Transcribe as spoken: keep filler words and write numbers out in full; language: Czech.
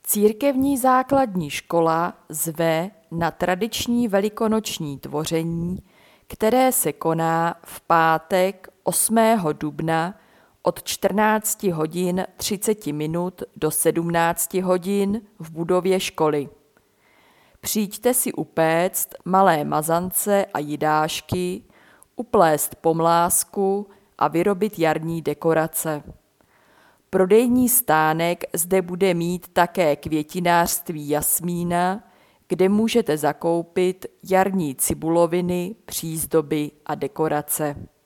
Církevní základní škola zve na tradiční velikonoční tvoření, které se koná v pátek osmého dubna od čtrnácti hodin třicet minut do sedmnácti hodin v budově školy. Přijďte si upéct malé mazance a jidášky, uplést pomlásku a vyrobit jarní dekorace. Prodejní stánek zde bude mít také květinářství Jasmína, kde můžete zakoupit jarní cibuloviny, přízdoby a dekorace.